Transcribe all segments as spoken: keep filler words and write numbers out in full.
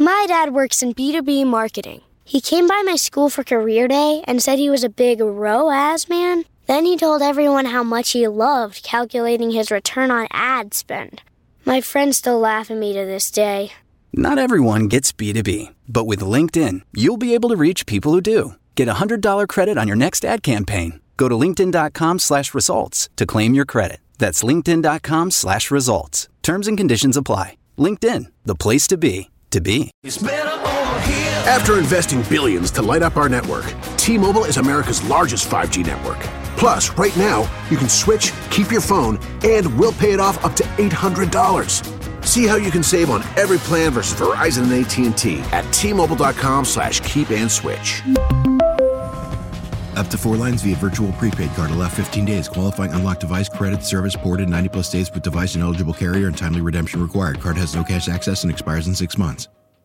My dad works in B two B marketing. He came by my school for career day and said he was a big R O A S man. Then he told everyone how much he loved calculating his return on ad spend. My friends still laugh at me to this day. Not everyone gets B two B, but with LinkedIn, you'll be able to reach people who do. Get a one hundred dollars credit on your next ad campaign. Go to linkedin.com slash results to claim your credit. That's linkedin.com slash results. Terms and conditions apply. LinkedIn, the place to be, to be. After investing billions to light up our network, T-Mobile is America's largest five G network. Plus, right now, you can switch, keep your phone, and we'll pay it off up to eight hundred dollars. See how you can save on every plan versus Verizon and A T and T at T-Mobile.com slash keep and switch. Up to four lines via virtual prepaid card. Allow fifteen days. Qualifying unlocked device credit service ported ninety plus days with device and eligible carrier and timely redemption required. Card has no cash access and expires in six months.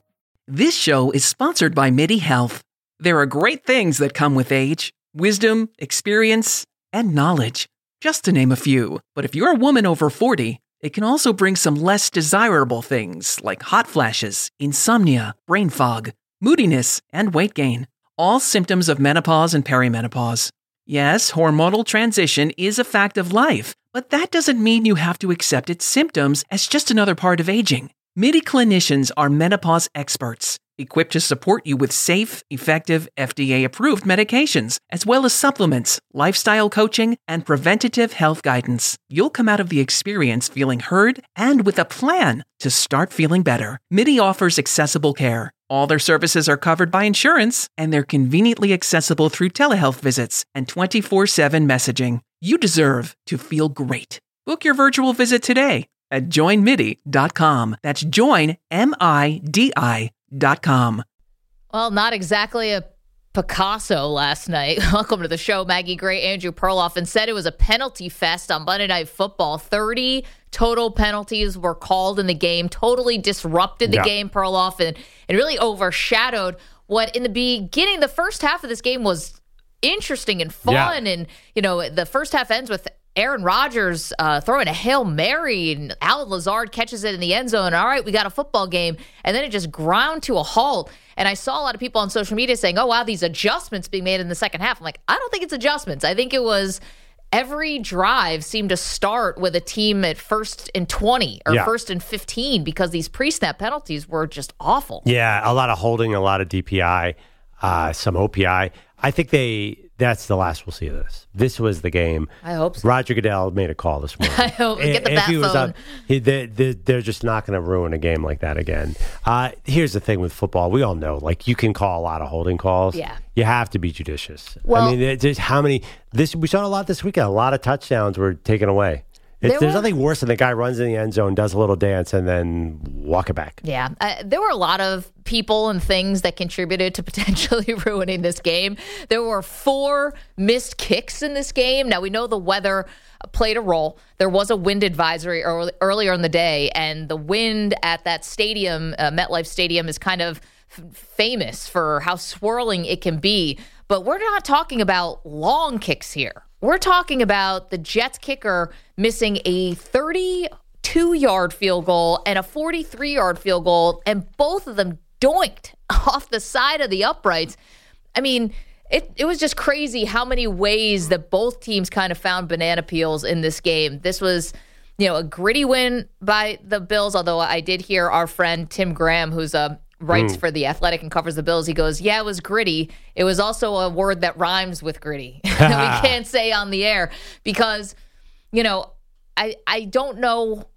This show is sponsored by MIDI Health. There are great things that come with age. Wisdom, experience, and knowledge. Just to name a few. But if you're a woman over forty, it can also bring some less desirable things like hot flashes, insomnia, brain fog, moodiness, and weight gain. All symptoms of menopause and perimenopause. Yes, hormonal transition is a fact of life, but that doesn't mean you have to accept its symptoms as just another part of aging. MIDI clinicians are menopause experts, equipped to support you with safe, effective, F D A-approved medications, as well as supplements, lifestyle coaching, and preventative health guidance. You'll come out of the experience feeling heard and with a plan to start feeling better. MIDI offers accessible care. All their services are covered by insurance, and they're conveniently accessible through telehealth visits and twenty-four seven messaging. You deserve to feel great. Book your virtual visit today at join midi dot com. That's join, M I D I dot com. Well, not exactly a Picasso last night. Welcome to the show. Maggie Gray, Andrew Perloff, and said it was a penalty fest on Monday Night Football. thirty total penalties were called in the game, totally disrupted the yeah. game, Perloff, and, and really overshadowed what in the beginning, the first half of this game was interesting and fun. Yeah. And, you know, the first half ends with Aaron Rodgers uh, throwing a Hail Mary, and Allen Lazard catches it in the end zone. All right, we got a football game. And then it just ground to a halt. And I saw a lot of people on social media saying, oh, wow, these adjustments being made in the second half. I'm like, I don't think it's adjustments. I think it was every drive seemed to start with a team at first and twenty or yeah. first and fifteen because these pre-snap penalties were just awful. Yeah, a lot of holding, a lot of D P I, uh, some O P I. I think they... That's the last we'll see of this. This was the game. I hope so. Roger Goodell made a call this morning. I hope. Get the bat phone. Was up, he, they, they, they're just not going to ruin a game like that again. Uh, here's the thing with football. We all know, like, you can call a lot of holding calls. Yeah. You have to be judicious. Well, I mean, just how many... This We saw a lot this weekend. A lot of touchdowns were taken away. It's, there there's were, nothing worse than the guy runs in the end zone, does a little dance, and then walk it back. Yeah. Uh, there were a lot of people and things that contributed to potentially ruining this game. There were four missed kicks in this game. Now, we know the weather played a role. There was a wind advisory early, earlier in the day, and the wind at that stadium, uh, MetLife Stadium, is kind of f- famous for how swirling it can be. But we're not talking about long kicks here. We're talking about the Jets kicker missing a thirty-two-yard field goal and a forty-three-yard field goal, and both of them doinked off the side of the uprights. I mean, it, it was just crazy how many ways that both teams kind of found banana peels in this game. This was, you know, a gritty win by the Bills, although I did hear our friend Tim Graham, who's a writes mm. for The Athletic and covers the Bills. He goes, yeah, it was gritty. It was also a word that rhymes with gritty that we can't say on the air because, you know, I I don't know.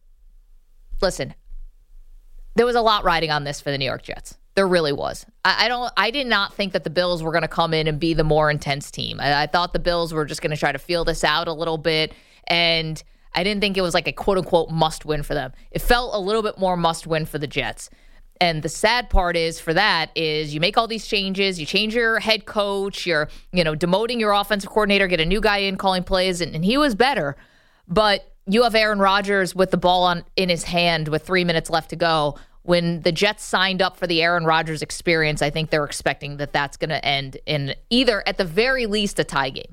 Listen, there was a lot riding on this for the New York Jets. There really was. I, I don't. I did not think that the Bills were going to come in and be the more intense team. I, I thought the Bills were just going to try to feel this out a little bit, and I didn't think it was like a quote-unquote must-win for them. It felt a little bit more must-win for the Jets. And the sad part is for that is you make all these changes, you change your head coach, you're, you know, demoting your offensive coordinator, get a new guy in calling plays, and, and he was better. But you have Aaron Rodgers with the ball on in his hand with three minutes left to go. When the Jets signed up for the Aaron Rodgers experience, I think they're expecting that that's going to end in either, at the very least, a tie game.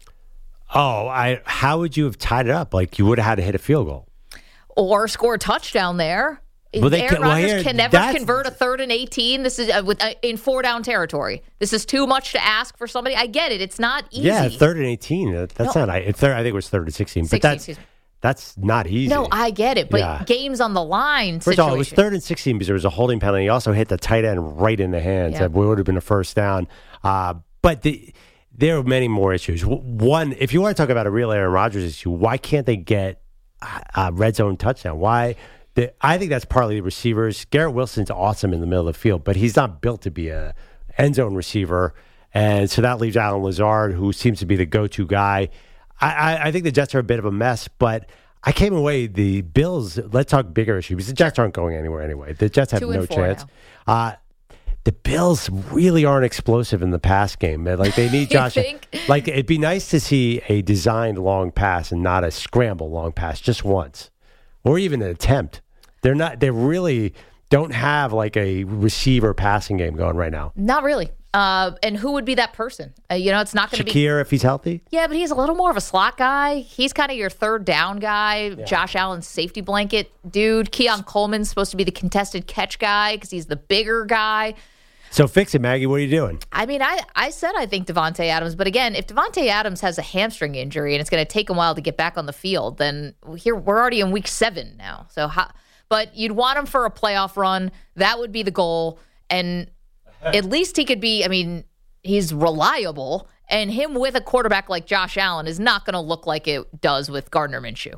Oh, I how would you have tied it up? Like, you would have had to hit a field goal. Or score a touchdown there. Well, they Aaron can, well, Rodgers here, can never convert a third and eighteen. This is uh, with uh, in four down territory. This is too much to ask for somebody. I get it. It's not easy. Yeah, third and eighteen. That, that's no. not. I, third, I think it was third and sixteen. sixteen, but that's that's not easy. No, I get it. But yeah. games on the line. First situation. of all, it was third and sixteen because there was a holding penalty. He also hit the tight end right in the hands. Yeah. That would have been a first down. Uh, but the, there are many more issues. One, if you want to talk about a real Aaron Rodgers issue, why can't they get a red zone touchdown? Why? The, I think that's partly the receivers. Garrett Wilson's awesome in the middle of the field, but he's not built to be a end zone receiver. And so that leaves Allen Lazard, who seems to be the go-to guy. I, I, I think the Jets are a bit of a mess, but I came away, the Bills, let's talk bigger issues, because the Jets aren't going anywhere anyway. The Jets have Two no and four chance. Uh, the Bills really aren't explosive in the pass game. Like they need Josh. think? Like it'd be nice to see a designed long pass and not a scramble long pass just once, or even an attempt. They're not. They really don't have like a receiver passing game going right now. Not really. Uh, and who would be that person? Uh, you know, it's not going to be Shakir if he's healthy. Yeah, but he's a little more of a slot guy. He's kind of your third down guy. Yeah. Josh Allen's safety blanket dude. Keon Coleman's supposed to be the contested catch guy because he's the bigger guy. So fix it, Maggie. What are you doing? I mean, I, I said I think Devontae Adams, but again, if Devontae Adams has a hamstring injury and it's going to take a while to get back on the field, then here we're already in week seven now. So, how, but you'd want him for a playoff run. That would be the goal, and at least he could be. I mean, he's reliable, and him with a quarterback like Josh Allen is not going to look like it does with Gardner Minshew.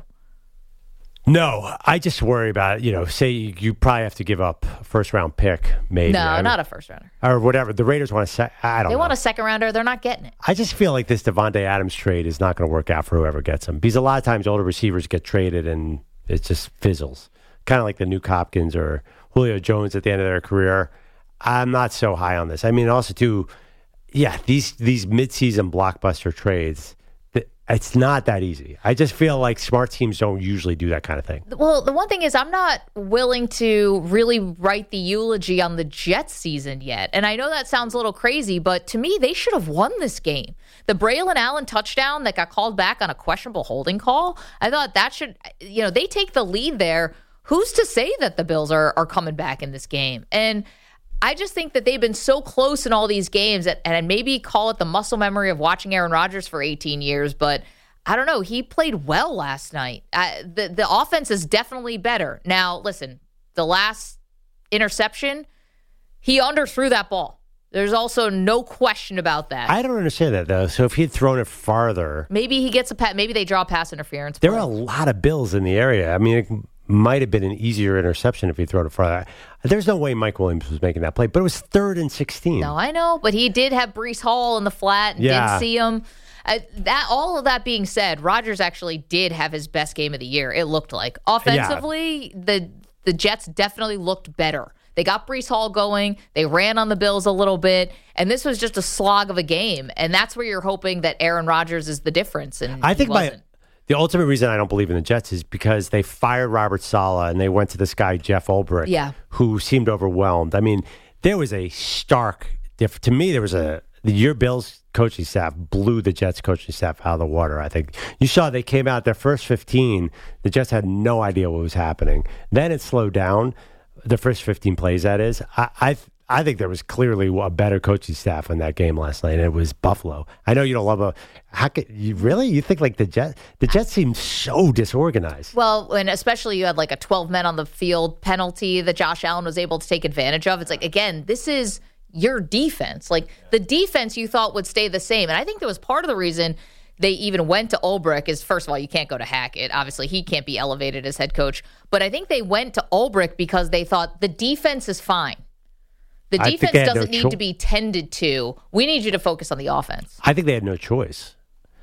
No, I just worry about, you know, say you, you probably have to give up a first round pick, maybe. No, I mean, not a first rounder. Or whatever. The Raiders want to say, I don't They know. want a second rounder. They're not getting it. I just feel like this Devontae Adams trade is not going to work out for whoever gets him. Because a lot of times older receivers get traded and it just fizzles. Kind of like the Nuke Hopkins or Julio Jones at the end of their career. I'm not so high on this. I mean, also, too, yeah, these, these midseason blockbuster trades, it's not that easy. I just feel like smart teams don't usually do that kind of thing. Well, the one thing is I'm not willing to really write the eulogy on the Jets season yet. And I know that sounds a little crazy, but to me, they should have won this game. The Braylon Allen touchdown that got called back on a questionable holding call, I thought that should, you know, they take the lead there. Who's to say that the Bills are, are coming back in this game? And I just think that they've been so close in all these games, that, and maybe call it the muscle memory of watching Aaron Rodgers for eighteen years, but I don't know. He played well last night. I, the, the offense is definitely better. Now, listen, the last interception, he underthrew that ball. There's also no question about that. I don't understand that, though. So if he'd thrown it farther. Maybe he gets a pat. Maybe they draw pass interference. There are a lot of Bills in the area. I mean, it might have been an easier interception if he thrown it farther. There's no way Mike Williams was making that play, but it was third and sixteen. No, I know, but he did have Breece Hall in the flat and yeah. did see him. Uh, that all of that being said, Rodgers actually did have his best game of the year. It looked like offensively, yeah. the the Jets definitely looked better. They got Breece Hall going. They ran on the Bills a little bit, and this was just a slog of a game. And that's where you're hoping that Aaron Rodgers is the difference. And I think he my wasn't. the ultimate reason I don't believe in the Jets is because they fired Robert Saleh and they went to this guy Jeff Ulbrich, yeah. who seemed overwhelmed. I mean, there was a stark diff- to me. There was a the your Bills coaching staff blew the Jets coaching staff out of the water. I think you saw they came out their first fifteen. The Jets had no idea what was happening. Then it slowed down. The first fifteen plays, that is. I I, I think there was clearly a better coaching staff in that game last night, and it was Buffalo. I know you don't love a. How could you really? You think like the Jets? The Jets seem so disorganized. Well, and especially you had like a twelve men on the field penalty that Josh Allen was able to take advantage of. It's like, again, this is your defense. Like the defense you thought would stay the same. And I think that was part of the reason they even went to Ulbrich is, first of all, you can't go to Hackett. Obviously, he can't be elevated as head coach. But I think they went to Ulbrich because they thought the defense is fine. The I defense no doesn't need cho- to be tended to. We need you to focus on the offense. I think they had no choice.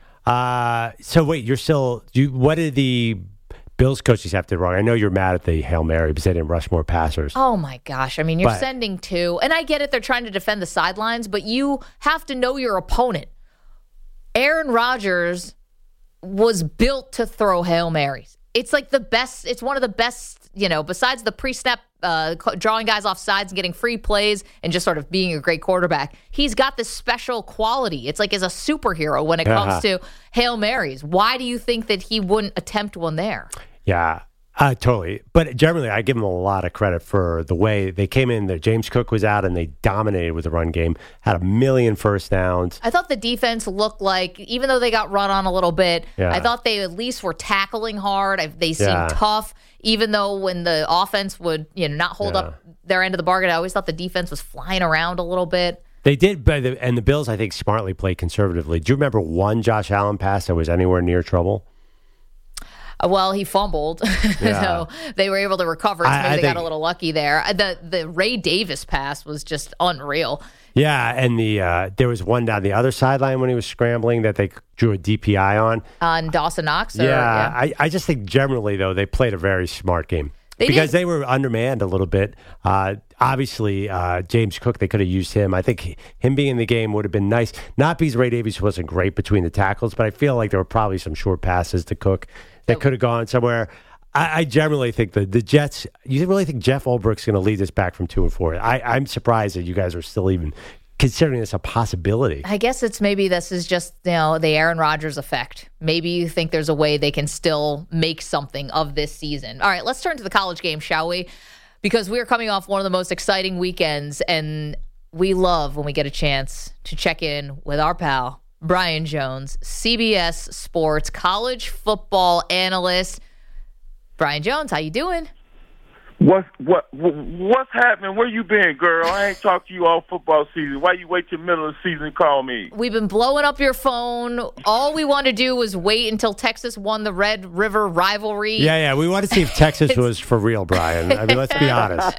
Uh, so wait, you're still. You, what did the Bills coaches have to do wrong? I know you're mad at the Hail Mary because they didn't rush more passers. Oh, my gosh. I mean, you're But- sending two. And I get it. They're trying to defend the sidelines, but you have to know your opponent. Aaron Rodgers was built to throw Hail Marys. It's like the best. It's one of the best, you know, besides the pre-snap uh, drawing guys off sides and getting free plays and just sort of being a great quarterback. He's got this special quality. It's like he's a superhero when it comes Uh-huh. to Hail Marys. Why do you think that he wouldn't attempt one there? Yeah. Uh, totally. But generally, I give them a lot of credit for the way they came in there. James Cook was out and they dominated with the run game, had a million first downs. I thought the defense looked like, even though they got run on a little bit, Yeah. I thought they at least were tackling hard. I, they seemed Yeah. tough, even though when the offense would you know not hold Yeah. up their end of the bargain, I always thought the defense was flying around a little bit. They did, but the, and the Bills, I think, smartly played conservatively. Do you remember one Josh Allen pass that was anywhere near trouble? Uh, Well, he fumbled, Yeah. so they were able to recover. So I- maybe I they think- got a little lucky there. Uh, The the Ray Davis pass was just unreal. Yeah, and the uh, there was one down the other sideline when he was scrambling that they drew a D P I on. On Dawson Knox? Or, Yeah, I, I just think generally, though, they played a very smart game. They because did. they were undermanned a little bit. Uh, obviously, uh, James Cook, they could have used him. I think he- him being in the game would have been nice. Not because Ray Davis wasn't great between the tackles, but I feel like there were probably some short passes to Cook that could have gone somewhere. I, I generally think the, the Jets, you really think Jeff Ulbricht's going to lead us back from two and four? I, I'm surprised that you guys are still even considering this a possibility. I guess it's maybe this is just, you know, the Aaron Rodgers effect. Maybe you think there's a way they can still make something of this season. All right, let's turn to the college game, shall we? Because we're coming off one of the most exciting weekends, and we love when we get a chance to check in with our pal, Brian Jones, C B S Sports college football analyst. Brian Jones, how you doing? What what what's happening? Where you been, girl? I ain't talked to you all football season. Why you wait till middle of the season to call me? We've been blowing up your phone. All we want to do was wait until Texas won the Red River rivalry. Yeah, yeah. We want to see if Texas was for real, Brian. I mean, let's be honest.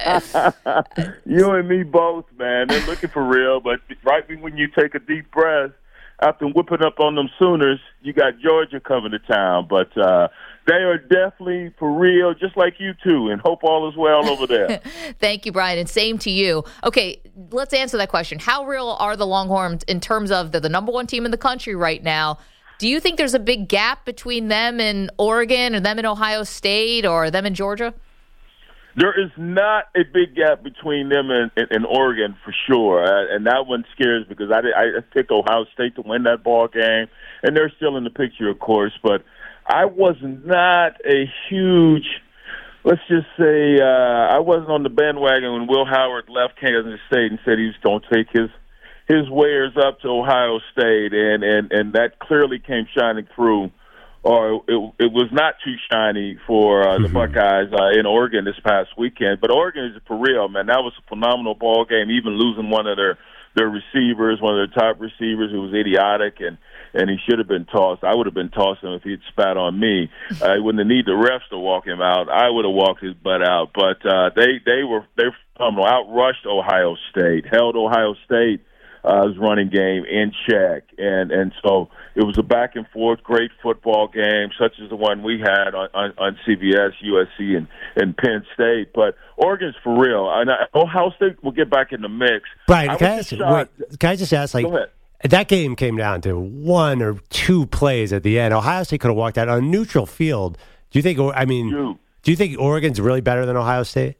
You and me both, man. They're looking for real, but right when you take a deep breath after whipping up on them Sooners, you got Georgia coming to town. But uh, they are definitely for real, just like you two, and hope all is well over there. Thank you, Brian, and same to you. Okay, let's answer that question. How real are the Longhorns in terms of they're the number one team in the country right now? Do you think there's a big gap between them and Oregon or them and Ohio State or them and Georgia? There is not a big gap between them and, and, and Oregon for sure, uh, and that one scares because I, I picked Ohio State to win that ball game, and they're still in the picture, of course. But I was not a huge, let's just say, uh, I wasn't on the bandwagon when Will Howard left Kansas State and said he was going to take his his wares up to Ohio State, and and and that clearly came shining through. Or it, it was not too shiny for uh, the mm-hmm. Buckeyes uh, in Oregon this past weekend. But Oregon is for real, man. That was a phenomenal ball game. Even losing one of their their receivers, one of their top receivers, who was idiotic and and he should have been tossed. I would have been tossing him if he'd spat on me. I wouldn't have need the refs to walk him out. I would have walked his butt out. But uh, they they were they were phenomenal. Outrushed Ohio State, held Ohio State. Uh, his running game in check, and and so it was a back and forth, great football game, such as the one we had on, on, on C B S, U S C, and, and Penn State. But Oregon's for real. And I, Ohio State will get back in the mix. Brian, I can I, ask, wait, can I just ask, like, Go ahead. That game came down to one or two plays at the end. Ohio State could have walked out on a neutral field. Do you think? I mean, Dude. do you think Oregon's really better than Ohio State?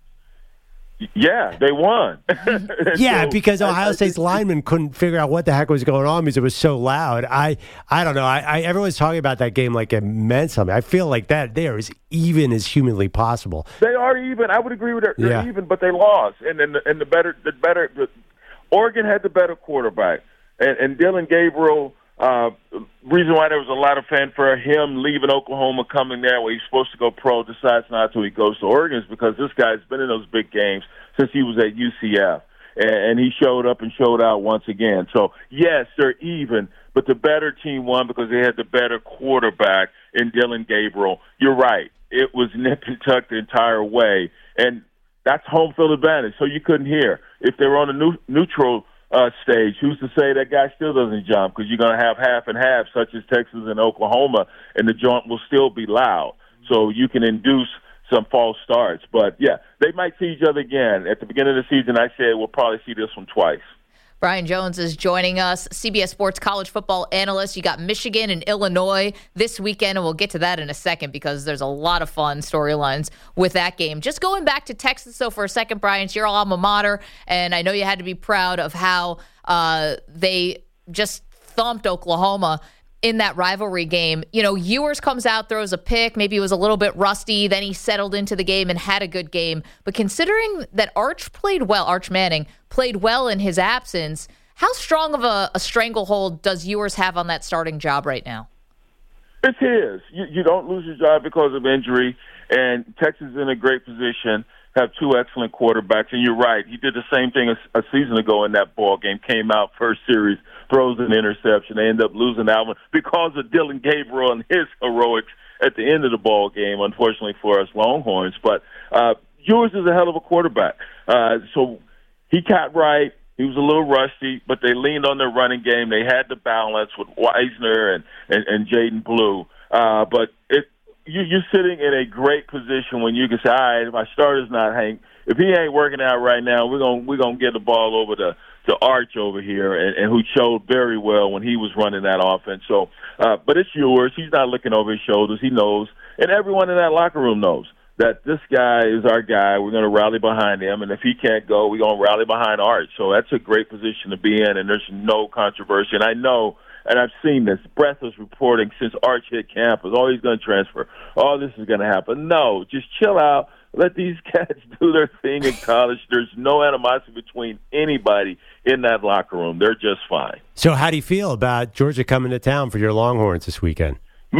Yeah, they won. Yeah, so, because Ohio I, I, State's linemen couldn't figure out what the heck was going on because it was so loud. I, I don't know. I, I everyone's talking about that game like it meant something. I feel like that they are as even as humanly possible. They are even. I would agree with that. They're Yeah. even, but they lost. And and the, and the better, the better. The, Oregon had the better quarterback, and, and Dylan Gabriel. Uh, reason why there was a lot of fanfare, him leaving Oklahoma, coming there where he's supposed to go pro, decides not to. He goes to Oregon is because this guy's been in those big games since he was at U C F, and, and he showed up and showed out once again. So yes, they're even, but the better team won because they had the better quarterback in Dylan Gabriel. You're right; it was nip and tuck the entire way, and that's home field advantage. So you couldn't hear if they were on a new, neutral. Uh, stage. Who's to say that guy still doesn't jump? Because you're going to have half and half, such as Texas and Oklahoma, and the joint will still be loud. So you can induce some false starts. But, yeah, they might see each other again. At the beginning of the season, I said we'll probably see this one twice. Brian Jones is joining us, C B S Sports college football analyst. You got Michigan and Illinois this weekend, and we'll get to that in a second because there's a lot of fun storylines with that game. Just going back to Texas, though, for a second, Brian, it's your alma mater, and I know you had to be proud of how uh, they just thumped Oklahoma. in that rivalry game. You know, Ewers comes out, throws a pick. Maybe he was a little bit rusty. Then he settled into the game and had a good game. But considering that Arch played well, Arch Manning played well in his absence, how strong of a, a stranglehold does Ewers have on that starting job right now? It's his. You, you don't lose your job because of injury, and Texas is in a great position, have two excellent quarterbacks. And you're right, he did the same thing a, a season ago in that ball game, came out first series, throws an interception. They end up losing that one because of Dillon Gabriel and his heroics at the end of the ball game, unfortunately for us Longhorns. But uh, Ewers is a hell of a quarterback. Uh, so he got right. He was a little rusty, but they leaned on their running game. They had the balance with Weisner and, and, and Jaden Blue. Uh, but it, you, you're sitting in a great position when you can say, all right, if my starter's not Hank, if he ain't working out right now, we're going we're gonna get the ball over to, to Arch over here, and, and who showed very well when he was running that offense. So, uh, but it's yours. He's not looking over his shoulders. He knows, and everyone in that locker room knows that this guy is our guy. We're going to rally behind him, and if he can't go, we're going to rally behind Arch. So that's a great position to be in, and there's no controversy. And I know, and I've seen this, breathless reporting since Arch hit campus, oh, he's going to transfer. Oh, this is going to happen. No, just chill out. Let these cats do their thing in college. There's no animosity between anybody in that locker room. They're just fine. So how do you feel about Georgia coming to town for your Longhorns this weekend?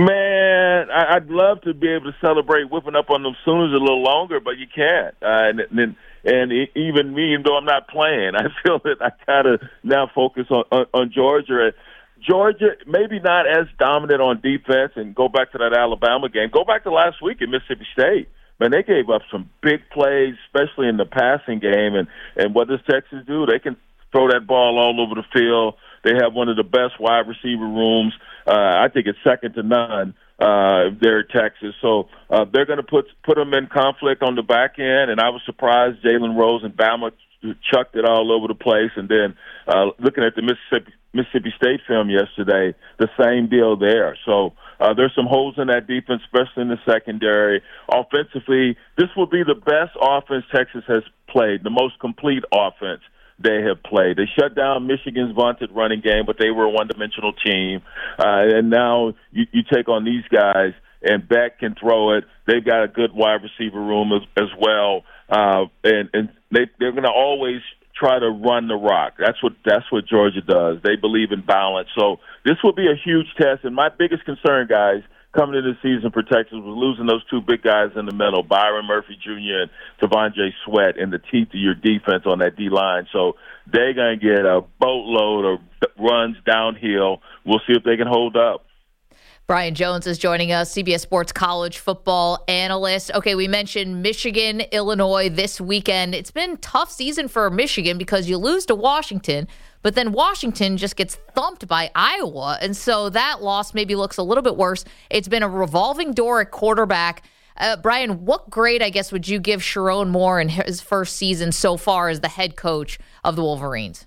Man, I'd love to be able to celebrate whipping up on them Sooners a little longer, but you can't. Uh, and, and and even me, even though I'm not playing, I feel that I gotta now focus on, on, on Georgia. Georgia, maybe not as dominant on defense, and go back to that Alabama game. Go back to last week at Mississippi State. Man, they gave up some big plays, especially in the passing game. And, and what does Texas do? They can throw that ball all over the field. They have one of the best wide receiver rooms. Uh, I think it's second to none uh, there at Texas. So uh, they're going to put put them in conflict on the back end. And I was surprised Jalen Rose and Bama chucked it all over the place. And then uh, looking at the Mississippi Mississippi State film yesterday, the same deal there. So uh, there's some holes in that defense, especially in the secondary. Offensively, this will be the best offense Texas has played, the most complete offense they have played. They shut down Michigan's vaunted running game, but they were a one-dimensional team. Uh, and now you, you take on these guys, and Beck can throw it. They've got a good wide receiver room as, as well. Uh, and and they, they're going to always try to run the rock. That's what that's what Georgia does. They believe in balance. So this will be a huge test. And my biggest concern, guys, coming into the season for Texas was losing those two big guys in the middle, Byron Murphy Junior and T'Vondre Sweat, in the teeth of your defense on that D-line. So they're going to get a boatload of runs downhill. We'll see if they can hold up. Brian Jones is joining us, C B S Sports college football analyst. Okay, we mentioned Michigan, Illinois this weekend. It's been a tough season for Michigan because you lose to Washington, but then Washington just gets thumped by Iowa. And so that loss maybe looks a little bit worse. It's been a revolving door at quarterback. Uh, Brian, what grade, I guess, would you give Sharon Moore in his first season so far as the head coach of the Wolverines?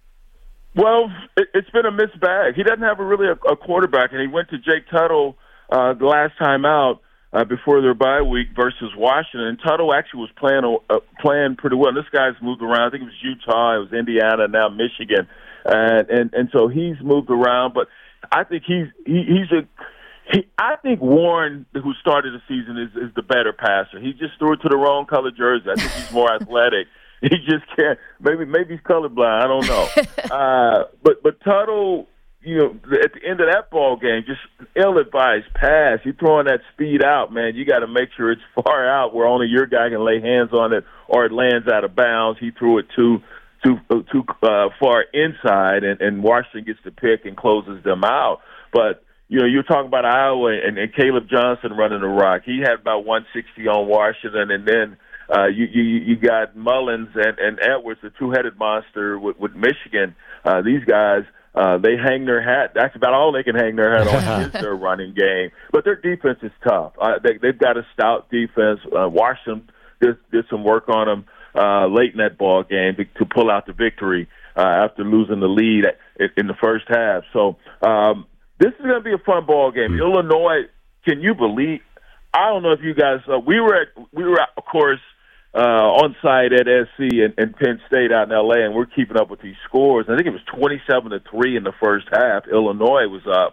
Well, it, it's been a mixed bag. He doesn't have a really a, a quarterback, and he went to Jake Tuttle uh, the last time out uh, before their bye week versus Washington. And Tuttle actually was playing uh, playing pretty well. And this guy's moved around. I think it was Utah, it was Indiana, now Michigan, and and and so he's moved around. But I think he's he, he's a he. I think Warren, who started the season, is is the better passer. He just threw it to the wrong color jersey. I think he's more athletic. He just can't. Maybe maybe he's colorblind. I don't know. uh, but but Tuttle, you know, at the end of that ball game, just ill-advised pass. You're throwing that speed out, man. You got to make sure it's far out where only your guy can lay hands on it, or it lands out of bounds. He threw it too too too uh, far inside, and, and Washington gets the pick and closes them out. But you know, you're talking about Iowa and, and Caleb Johnson running the rock. He had about one sixty on Washington, and then. Uh, you, you you got Mullins and, and Edwards, the two-headed monster with, with Michigan. Uh, these guys, uh, they hang their hat. That's about all they can hang their hat on is their running game. But their defense is tough. Uh, they, they've got a stout defense. Uh, Washington did, did some work on them uh, late in that ball game to, to pull out the victory uh, after losing the lead in, in the first half. So um, this is going to be a fun ball game. Mm-hmm. Illinois, can you believe? I don't know if you guys. Uh, we were at we were at, of course. Uh, on site at S C and, and Penn State out in L A, and we're keeping up with these scores. I think it was twenty-seven to three in the first half. Illinois was up,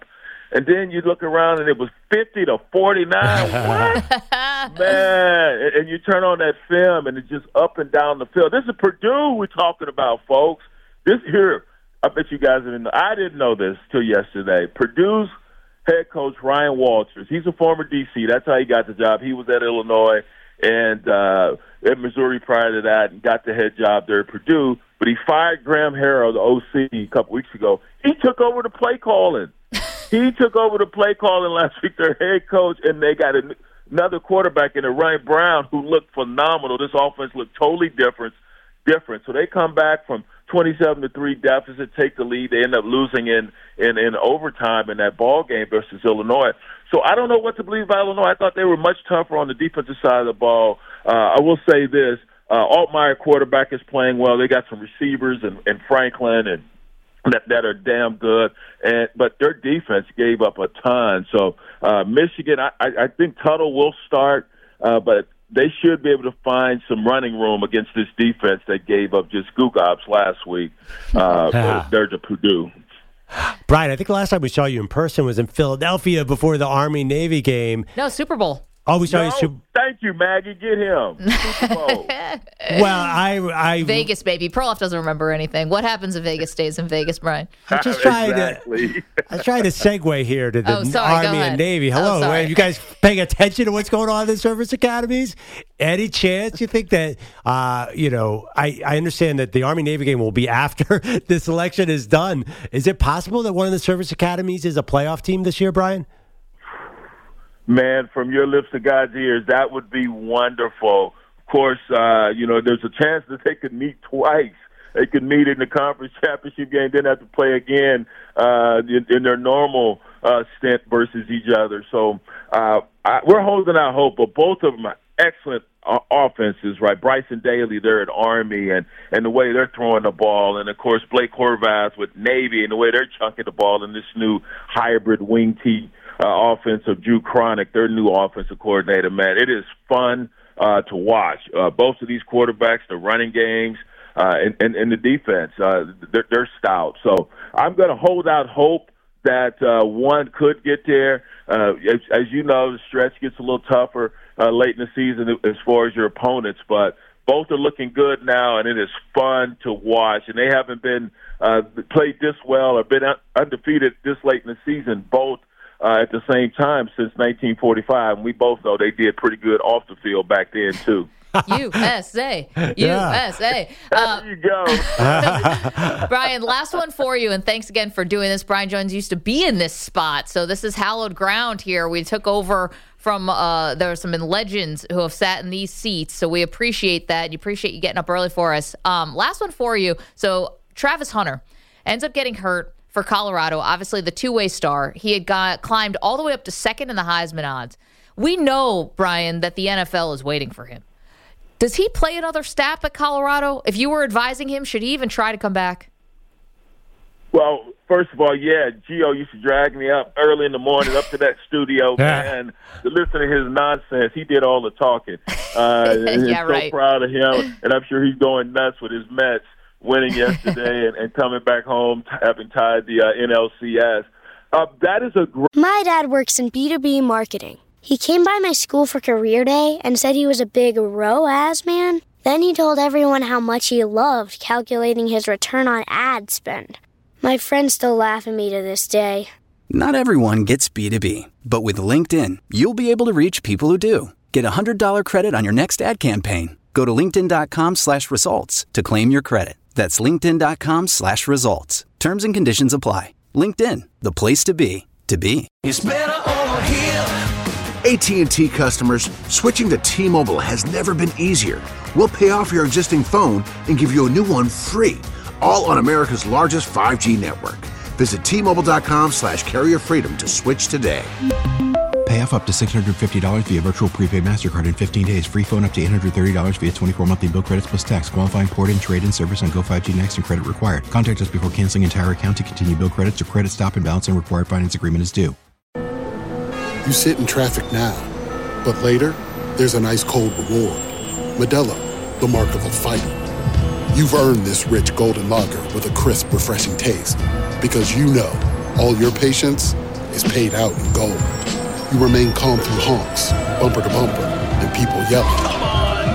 And then you look around and it was fifty to forty-nine. What? Man. And, and you turn on that film and it's just up and down the field. This is Purdue we're talking about, folks. This here, I bet you guys didn't know. I didn't know this till yesterday. Purdue's head coach, Ryan Walters, he's a former D C. That's how he got the job. He was at Illinois and uh, at Missouri prior to that and got the head job there at Purdue. But he fired Graham Harrell, the O C, a couple weeks ago. He took over the play calling. He took over the play calling last week, their head coach, and they got a, another quarterback in it, Ryan Brown, who looked phenomenal. This offense looked totally different. different. So they come back from twenty-seven to three deficit, take the lead. They end up losing in, in, in overtime in that ball game versus Illinois. So I don't know what to believe about Illinois. I thought they were much tougher on the defensive side of the ball. Uh, I will say this. Uh, Altmaier, quarterback, is playing well. They got some receivers and, and Franklin and that, that are damn good. And but their defense gave up a ton. So uh, Michigan, I, I think Tuttle will start, uh, but they should be able to find some running room against this defense that gave up just googobs last week. Uh, they're to Purdue. Brian, I think the last time we saw you in person was in Philadelphia before the Army-Navy game. No, Super Bowl. Oh, we saw no, you. Super- thank you, Maggie. Get him. Super Bowl. Well, I, I Vegas, baby. Perloff doesn't remember anything. What happens in Vegas stays in Vegas, Brian. I'm just trying exactly. to. I'm trying to segue here to the Oh, sorry, Army and Navy. Hello, Oh, sorry. are you guys paying attention to what's going on in the service academies? Any chance you think that? Uh, you know, I, I understand that the Army Navy game will be after this election is done. Is it possible that one of the service academies is a playoff team this year, Brian? Man, from your lips to God's ears, that would be wonderful. Of course, uh, you know, there's a chance that they could meet twice. They could meet in the conference championship game, then have to play again uh, in, in their normal uh, stint versus each other. So uh, I, we're holding out hope, but both of them are excellent uh, offenses, right? Bryson Daly, they're at Army, and, and the way they're throwing the ball. And, of course, Blake Horvath with Navy and the way they're chunking the ball in this new hybrid wing tee Uh, offense of Drew Cronick, their new offensive coordinator, man. It is fun uh, to watch. Uh, both of these quarterbacks, the running games, uh, and, and, and the defense, uh, they're, they're stout. So I'm going to hold out hope that uh, one could get there. Uh, as, as you know, the stretch gets a little tougher uh, late in the season as far as your opponents, but both are looking good now, and it is fun to watch. And they haven't been uh, played this well or been un- undefeated this late in the season, both Uh, at the same time since nineteen forty-five, and we both know they did pretty good off the field back then, too. U S A. U S A. Uh, there you go. Brian, last one for you, and thanks again for doing this. Brian Jones used to be in this spot, so this is hallowed ground here. We took over from, uh, there are some legends who have sat in these seats, so we appreciate that. You appreciate you getting up early for us. Um, last one for you. So Travis Hunter ends up getting hurt for Colorado, obviously the two-way star. He had got climbed all the way up to second in the Heisman odds. We know, Brian, that the N F L is waiting for him. Does he play another snap at Colorado? If you were advising him, should he even try to come back? Well, first of all, yeah, Gio used to drag me up early in the morning up to that studio, man, to listen to his nonsense. He did all the talking. Uh, yeah, I'm right. so proud of him, and I'm sure he's going nuts with his Mets winning yesterday and, and coming back home, having tied the uh, N L C S. Uh, that is a great... My dad works in B two B marketing. He came by my school for career day and said he was a big R O A S man. Then he told everyone how much he loved calculating his return on ad spend. My friends still laugh at me to this day. Not everyone gets B two B, but with LinkedIn, you'll be able to reach people who do. Get a one hundred dollars credit on your next ad campaign. Go to linkedin.com slash results to claim your credit. That's linkedin.com slash results. Terms and conditions apply. LinkedIn, the place to be, to be. It's better over here. A T and T customers, switching to T-Mobile has never been easier. We'll pay off your existing phone and give you a new one free, all on America's largest five G network. Visit T-Mobile.com slash carrier freedom to switch today. Pay off up to six hundred fifty dollars via virtual prepaid MasterCard in fifteen days. Free phone up to eight hundred thirty dollars via twenty-four monthly bill credits plus tax. Qualifying port-in, trade-in service on Go five G Next and credit required. Contact us before canceling entire account to continue bill credits or credit stop and balance and required finance agreement is due. You sit in traffic now, but later, there's an ice-cold reward. Modelo, the mark of a fighter. You've earned this rich golden lager with a crisp, refreshing taste. Because you know, all your patience is paid out in gold. You remain calm through honks, bumper to bumper, and people yelling. Come on,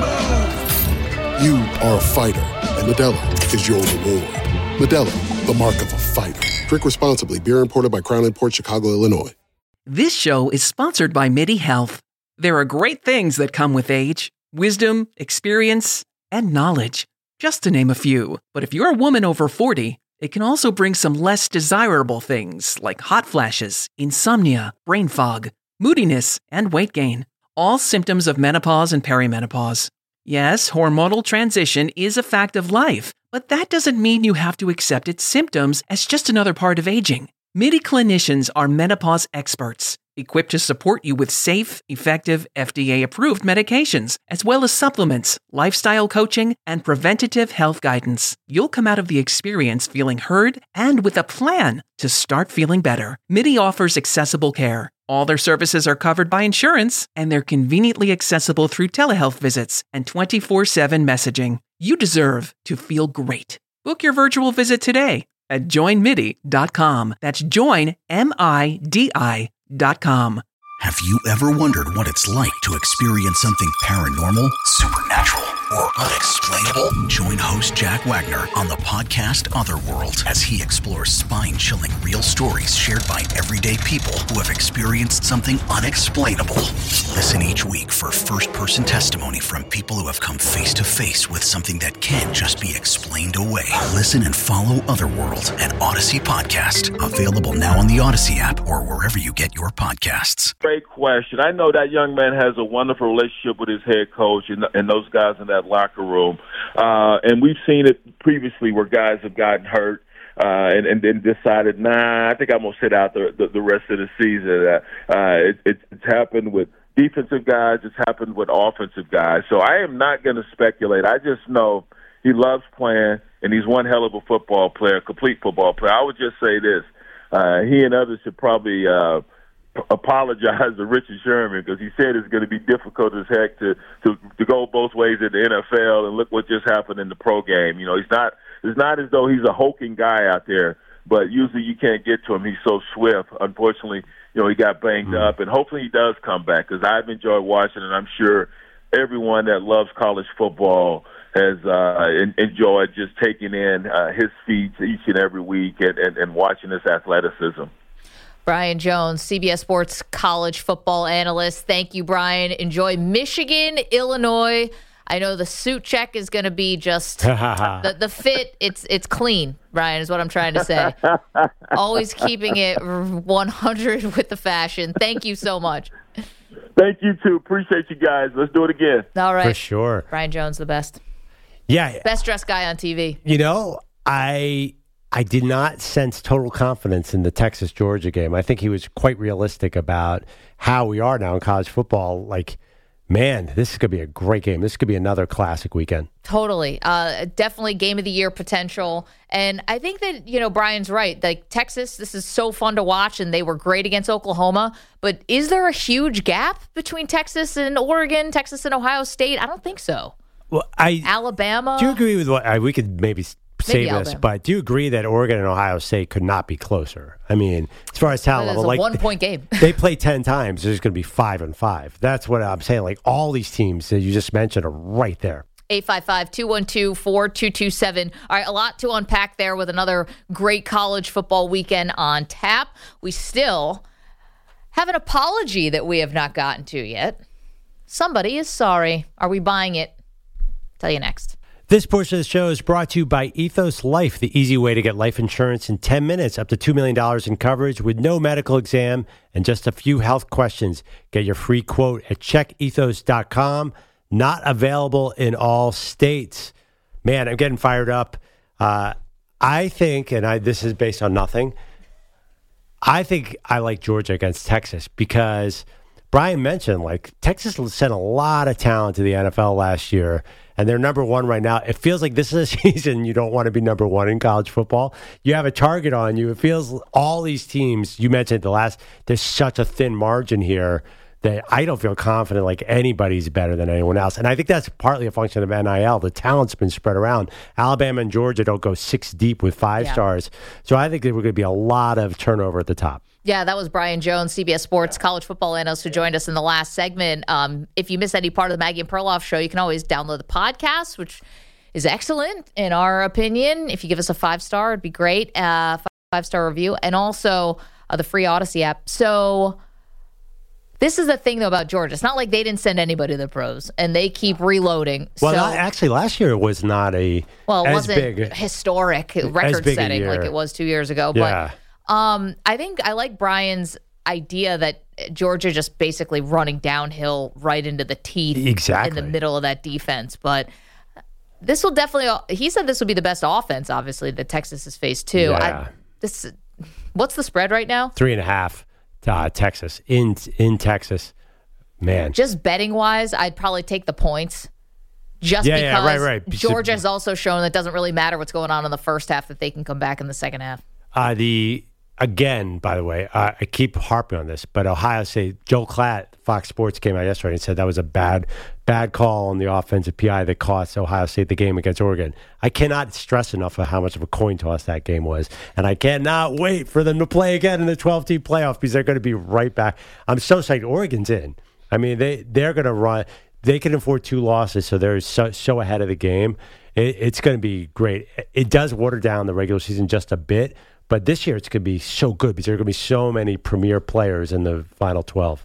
move! You are a fighter, and Modelo is your reward. Modelo, the mark of a fighter. Drink responsibly. Beer imported by Crown Imports, Chicago, Illinois. This show is sponsored by MIDI Health. There are great things that come with age. Wisdom, experience, and knowledge. Just to name a few. But if you're a woman over forty, it can also bring some less desirable things like hot flashes, insomnia, brain fog, moodiness, and weight gain. All symptoms of menopause and perimenopause. Yes, hormonal transition is a fact of life, but that doesn't mean you have to accept its symptoms as just another part of aging. MIDI clinicians are menopause experts, equipped to support you with safe, effective, F D A-approved medications, as well as supplements, lifestyle coaching, and preventative health guidance. You'll come out of the experience feeling heard and with a plan to start feeling better. MIDI offers accessible care. All their services are covered by insurance, and they're conveniently accessible through telehealth visits and twenty-four seven messaging. You deserve to feel great. Book your virtual visit today at join midi dot com. That's join, M I D I dot com. Have you ever wondered what it's like to experience something paranormal, supernatural, or unexplainable? Join host Jack Wagner on the podcast Otherworld as he explores spine-chilling real stories shared by everyday people who have experienced something unexplainable. Listen each week for first-person testimony from people who have come face-to-face with something that can't just be explained away. Listen and follow Otherworld at Odyssey Podcast. Available now on the Odyssey app or wherever you get your podcasts. Great question. I know that young man has a wonderful relationship with his head coach and, and those guys in that locker room. Uh, and we've seen it previously where guys have gotten hurt uh, and, and then decided, nah, I think I'm going to sit out the, the, the rest of the season. Uh, uh, it, it, it's happened with defensive guys. It's happened with offensive guys. So I am not going to speculate. I just know he loves playing, and he's one hell of a football player, complete football player. I would just say this. Uh, he and others should probably uh, – apologize to Richard Sherman because he said it's going to be difficult as heck to, to to go both ways in the N F L, and look what just happened in the pro game. You know, he's not it's not as though he's a hulking guy out there, but usually you can't get to him. He's so swift. Unfortunately, you know, he got banged mm-hmm. up, and hopefully he does come back because I've enjoyed watching, and I'm sure everyone that loves college football has uh, in, enjoyed just taking in uh, his feats each and every week and, and, and watching his athleticism. Brian Jones, C B S Sports college football analyst. Thank you, Brian. Enjoy Michigan, Illinois. I know the suit check is going to be just the, the fit. It's it's clean, Brian, is what I'm trying to say. Always keeping it one hundred with the fashion. Thank you so much. Thank you, too. Appreciate you guys. Let's do it again. All right. For sure. Brian Jones, the best. Yeah. Best dressed guy on T V. You know, I... I did not sense total confidence in the Texas-Georgia game. I think he was quite realistic about how we are now in college football. Like, man, this is going to be a great game. This could be another classic weekend. Totally. Uh, definitely game of the year potential. And I think that, you know, Brian's right. Like, Texas, this is so fun to watch, and they were great against Oklahoma. But is there a huge gap between Texas and Oregon, Texas and Ohio State? I don't think so. Well, I Alabama? Do you agree with what I, we could maybe Maybe save Alabama. this, but do you agree that Oregon and Ohio State could not be closer? I mean, as far as talent It's level, a like one-point game. They play ten times. There's going to be five and five. That's what I'm saying. Like all these teams that you just mentioned are right there. eight five five, two one two, four two two seven. All right, a lot to unpack there with another great college football weekend on tap. We still have an apology that we have not gotten to yet. Somebody is sorry. Are we buying it? Tell you next. This portion of the show is brought to you by Ethos Life, the easy way to get life insurance in ten minutes, up to two million dollars in coverage with no medical exam and just a few health questions. Get your free quote at check ethos dot com. Not available in all states. Man, I'm getting fired up. Uh, I think, and I, this is based on nothing, I think I like Georgia against Texas because Brian mentioned, like, Texas sent a lot of talent to the N F L last year, and they're number one right now. It feels like this is a season you don't want to be number one in college football. You have a target on you. It feels all these teams, you mentioned the last, there's such a thin margin here that I don't feel confident like anybody's better than anyone else. And I think that's partly a function of N I L. The talent's been spread around. Alabama and Georgia don't go six deep with five yeah. stars. So I think there going to be a lot of turnover at the top. Yeah, that was Brian Jones, C B S Sports college football analyst who joined us in the last segment. Um, if you missed any part of the Maggie and Perloff show, you can always download the podcast, which is excellent in our opinion. If you give us a five-star, it'd be great. Uh, five-star review. And also uh, the free Odyssey app. So this is the thing, though, about Georgia. It's not like they didn't send anybody to the pros, and they keep reloading. Well, so, not, actually, last year was not a well, it as wasn't big, historic, record-setting like it was two years ago. Yeah. But Um, I think I like Brian's idea that Georgia just basically running downhill right into the teeth exactly. in the middle of that defense. But this will definitely, he said this will be the best offense, obviously, that Texas has faced too. Yeah. I, this, what's the spread right now? Three and a half, uh, Texas, in in Texas. Man. Just betting-wise, I'd probably take the points. Just yeah, because yeah, right, right. Georgia has also shown that it doesn't really matter what's going on in the first half, that they can come back in the second half. Uh, the Again, by the way, uh, I keep harping on this, but Ohio State, Joe Klatt, Fox Sports came out yesterday and said that was a bad, bad call on the offensive P I that cost Ohio State the game against Oregon. I cannot stress enough of how much of a coin toss that game was, and I cannot wait for them to play again in the twelve-team playoff because they're going to be right back. I'm so psyched. Oregon's in. I mean, they they're going to run. They can afford two losses, so they're so, so ahead of the game. It, it's going to be great. It does water down the regular season just a bit. But this year it's going to be so good because there are going to be so many premier players in the final twelve.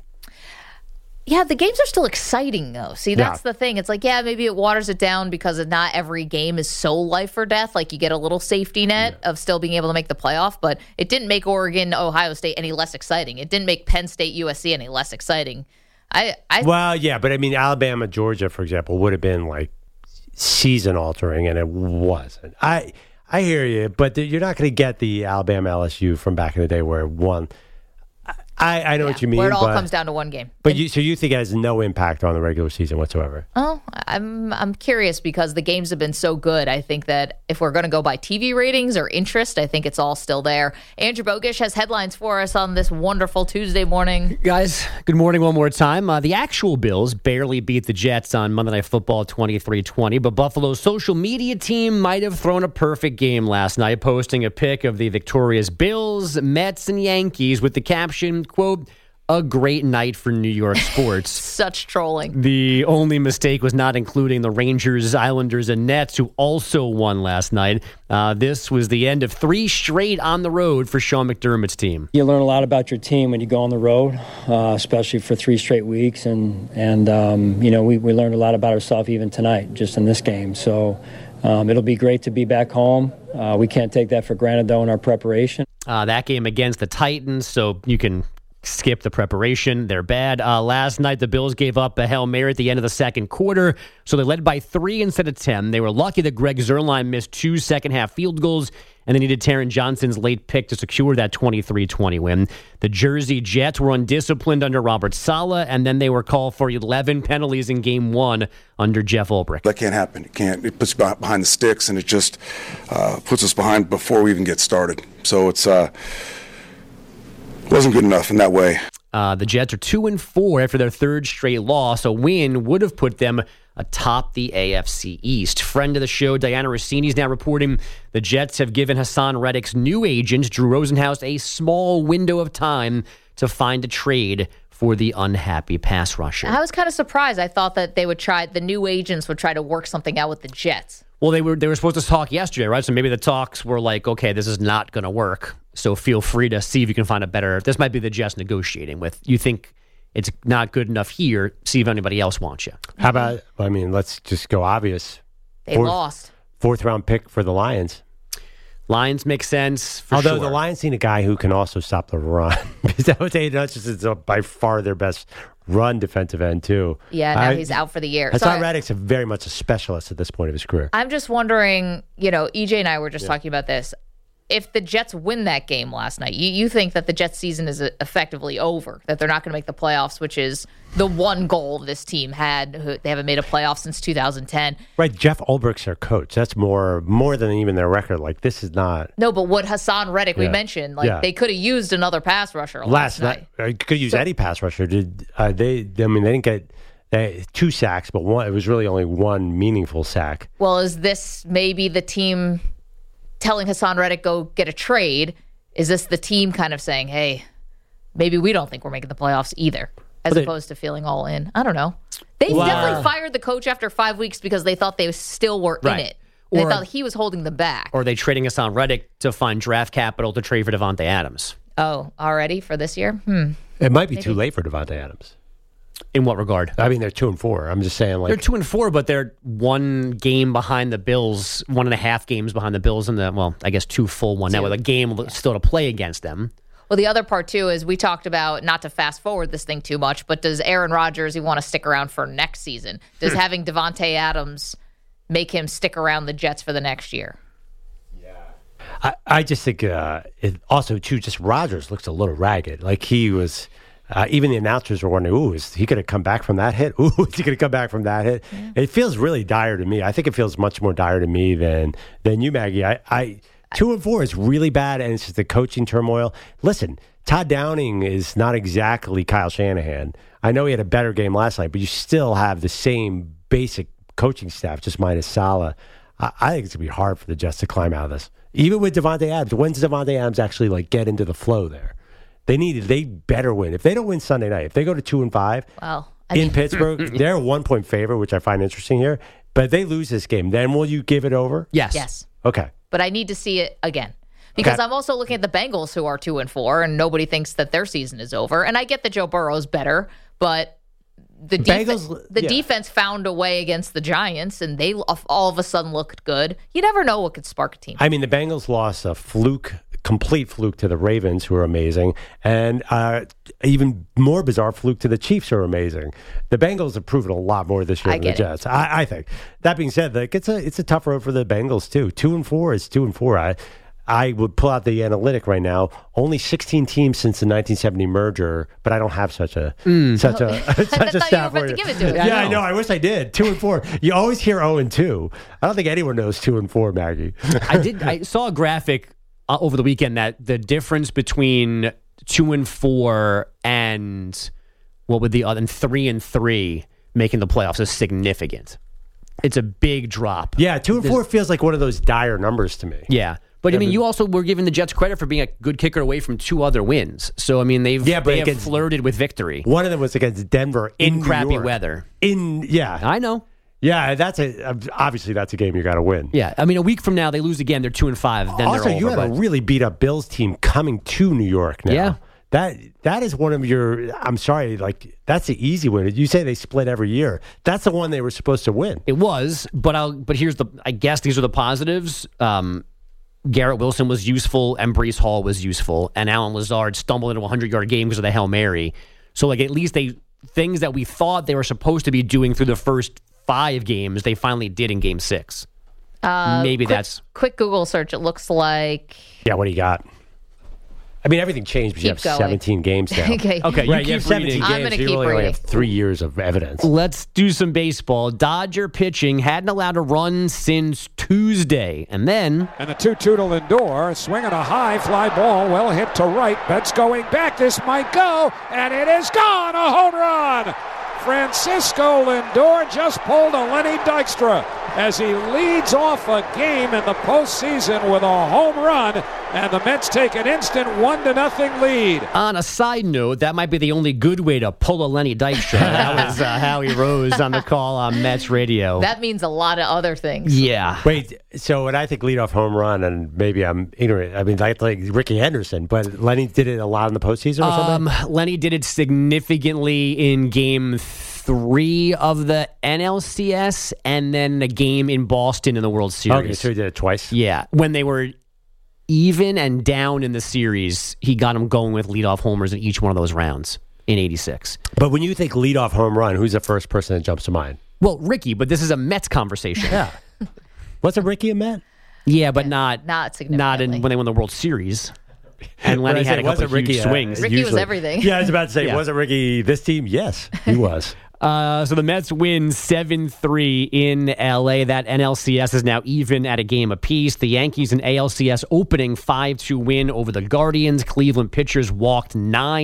Yeah, the games are still exciting, though. See, that's yeah. the thing. It's like, yeah, maybe it waters it down because not every game is so life or death. Like, you get a little safety net yeah. of still being able to make the playoff. But it didn't make Oregon, Ohio State any less exciting. It didn't make Penn State, U S C any less exciting. I, I Well, yeah, but I mean, Alabama, Georgia, for example, would have been like season altering, and it wasn't. I... I hear you, but you're not going to get the Alabama L S U from back in the day where it won. I, I know yeah, what you mean. Where it all but, comes down to one game. But you, so you think it has no impact on the regular season whatsoever? Oh, I'm I'm curious because the games have been so good. I think that if we're going to go by T V ratings or interest, I think it's all still there. Andrew Bogish has headlines for us on this wonderful Tuesday morning. Guys, good morning one more time. Uh, the actual Bills barely beat the Jets on Monday Night Football twenty-three twenty, but Buffalo's social media team might have thrown a perfect game last night, posting a pic of the victorious Bills, Mets, and Yankees with the caption, quote, "A great night for New York sports." Such trolling. The only mistake was not including the Rangers, Islanders, and Nets, who also won last night. Uh, this was the end of three straight on the road for Sean McDermott's team. You learn a lot about your team when you go on the road, uh, especially for three straight weeks. And, and um, you know, we, we learned a lot about ourselves even tonight, just in this game. So um, it'll be great to be back home. Uh, we can't take that for granted, though, in our preparation. Uh, that game against the Titans, so you can skip the preparation. They're bad. Uh, last night, the Bills gave up a Hail Mary at the end of the second quarter, so they led by three instead of ten. They were lucky that Greg Zuerlein missed two second-half field goals, and they needed Taron Johnson's late pick to secure that twenty-three twenty win. The Jersey Jets were undisciplined under Robert Saleh, and then they were called for eleven penalties in game one under Jeff Ulbrich. That can't happen. It can't. It puts you behind the sticks, and it just uh, puts us behind before we even get started. So it's... Uh, wasn't good enough in that way. Uh, the Jets are two and four after their third straight loss. A win would have put them atop the A F C East. Friend of the show, Diana Rossini, is now reporting the Jets have given Hassan Reddick's new agent, Drew Rosenhaus, a small window of time to find a trade for the unhappy pass rusher. I was kind of surprised. I thought that they would try, the new agents would try to work something out with the Jets. Well, they were they were supposed to talk yesterday, right? So maybe the talks were like, okay, this is not going to work. So feel free to see if you can find a better. This might be the Jets negotiating with. You think it's not good enough here? See if anybody else wants you. How about? I mean, let's just go obvious. They fourth, lost. Fourth round pick for the Lions. Lions make sense. For Although sure. the Lions need a guy who can also stop the run. Because I would say Hutchinson is by far their best run defensive end too. Yeah, now I, he's out for the year. Hassan so Reddick's a very much a specialist at this point of his career. I'm just wondering, you know, E J and I were just yeah. talking about this. If the Jets win that game last night, you, you think that the Jets season is effectively over, that they're not going to make the playoffs, which is the one goal this team had. They haven't made a playoff since two thousand ten. Right, Jeff Ulbrich's their coach. That's more more than even their record. Like, this is not... No, but what Hassan Reddick, yeah. we mentioned, like yeah. they could have used another pass rusher last, last night. night. Could have used so, any pass rusher. Did uh, they? I mean, they didn't get... They, two sacks, but one. It was really only one meaningful sack. Well, is this maybe the team... telling Hassan Reddick go get a trade? Is this the team kind of saying, hey, maybe we don't think we're making the playoffs either, as Well, they- opposed to feeling all in. I don't know. They Wow. definitely fired the coach after five weeks because they thought they still were Right. in it. They Or- thought he was holding them back. Or are they trading us on Reddit to find draft capital to trade for Devontae Adams? Oh, already for this year? Hmm. It might be Maybe. too late for Devontae Adams. In what regard? I mean, they're two and four. I'm just saying, like They're two and four, but they're one game behind the Bills, one and a half games behind the Bills, and the well, I guess two full one now with a game still to play against them. Well, the other part, too, is we talked about, not to fast forward this thing too much, but does Aaron Rodgers, he want to stick around for next season? Does having Devontae Adams make him stick around the Jets for the next year? I, I just think uh, it also too. Just Rodgers looks a little ragged. Like he was. Uh, even the announcers were wondering, "Ooh, is he going to come back from that hit? Ooh, is he going to come back from that hit?" Yeah. It feels really dire to me. I think it feels much more dire to me than than you, Maggie. I, I two and four is really bad, and it's just the coaching turmoil. Listen, Todd Downing is not exactly Kyle Shanahan. I know he had a better game last night, but you still have the same basic coaching staff, just minus Saleh. I, I think it's going to be hard for the Jets to climb out of this. Even with Devontae Adams, when's Devontae Adams actually like get into the flow there? They need they better win. If they don't win Sunday night, if they go to two and five well, I in mean, Pittsburgh, they're a one point favorite, which I find interesting here. But if they lose this game, then will you give it over? Yes. Yes. Okay. But I need to see it again. Because Okay. I'm also looking at the Bengals, who are two and four, and nobody thinks that their season is over. And I get that Joe Burrow's better, but the def- Bengals- the yeah. defense found a way against the Giants, and they all of a sudden looked good. You never know what could spark a team. I mean, the Bengals lost a fluke, complete fluke to the Ravens, who are amazing, and uh, even more bizarre fluke to the Chiefs, who are amazing. The Bengals have proven a lot more this year I than the get it. Jets. I, I think. That being said, like it's a it's a tough road for the Bengals too. Two and four is two and four. I I would pull out the analytic right now. Only sixteen teams since the nineteen seventy merger, but I don't have such a such a I such a thought you staff. were about for to you. give it to us. Yeah, Yeah, I I know. I wish I did. Two and four. You always hear zero and two. I don't think anyone knows two and four, Maggie. I did. I saw a graphic uh, over the weekend that the difference between two and four and what would the other and three and three making the playoffs is significant. It's a big drop. Yeah, two and There's- four feels like one of those dire numbers to me. Yeah. But, I mean, you also were giving the Jets credit for being a good kicker away from two other wins. So, I mean, they've Yeah, but they have against- flirted with victory. One of them was against Denver in, In New crappy York. weather. In yeah, I know. yeah, that's a obviously that's a game you got to win. Yeah. I mean, a week from now, they lose again. They're two and five. Then also, they're over. you had but- a really beat up Bills team coming to New York now. Yeah. That that is one of your. I'm sorry, like that's the easy win. You say they split every year. That's the one they were supposed to win. It was, but I'll. But here's the. I guess these are the positives. Um, Garrett Wilson was useful, and Breece Hall was useful, and Alan Lazard stumbled into a hundred-yard game because of the Hail Mary. So, like, at least they things that we thought they were supposed to be doing through the first five games, they finally did in Game Six. Uh, Maybe quick, that's quick Google search. It looks like Yeah, what do you got? I mean, everything changed because you Keep have going. seventeen games now. Okay. okay. You Right, you keep have seventeen reading. I'm games. gonna so you keep really only reading. have three years of evidence. Let's do some baseball. Dodger pitching hadn't allowed a run since Tuesday, and then And the two two to Lindor, swinging a high fly ball, well hit to right. Betts going back. This might go, and it is gone. A home run. Francisco Lindor just pulled a Lenny Dykstra as he leads off a game in the postseason with a home run, and the Mets take an instant one to nothing lead. on a side note, that might be the only good way to pull a Lenny Dykstra. That was uh, Howie Rose on the call on Mets radio. that means a lot of other things. yeah. Wait, so when I think leadoff home run, and maybe I'm ignorant, I mean, I like Ricky Henderson, but Lenny did it a lot in the postseason or something? Um, Lenny did it significantly in game three of the N L C S and then a game in Boston in the World Series. Okay, so he did it twice. Yeah. When they were even and down in the series, he got them going with leadoff homers in each one of those rounds in eighty-six. But when you think leadoff home run, who's the first person that jumps to mind? Well, Ricky, but this is a Mets conversation. Yeah. Wasn't Ricky a Met? Yeah, but not Not significantly. not in when they won the World Series. And Lenny When I had say a couple wasn't of huge Ricky, uh, swings. Ricky was usually- everything. Yeah, I was about to say, Yeah. wasn't Ricky this team? Yes, he was. Uh, so the Mets win seven three in L A. That N L C S is now even at a game apiece. The Yankees and A L C S opening five two win over the Guardians. Cleveland pitchers walked nine.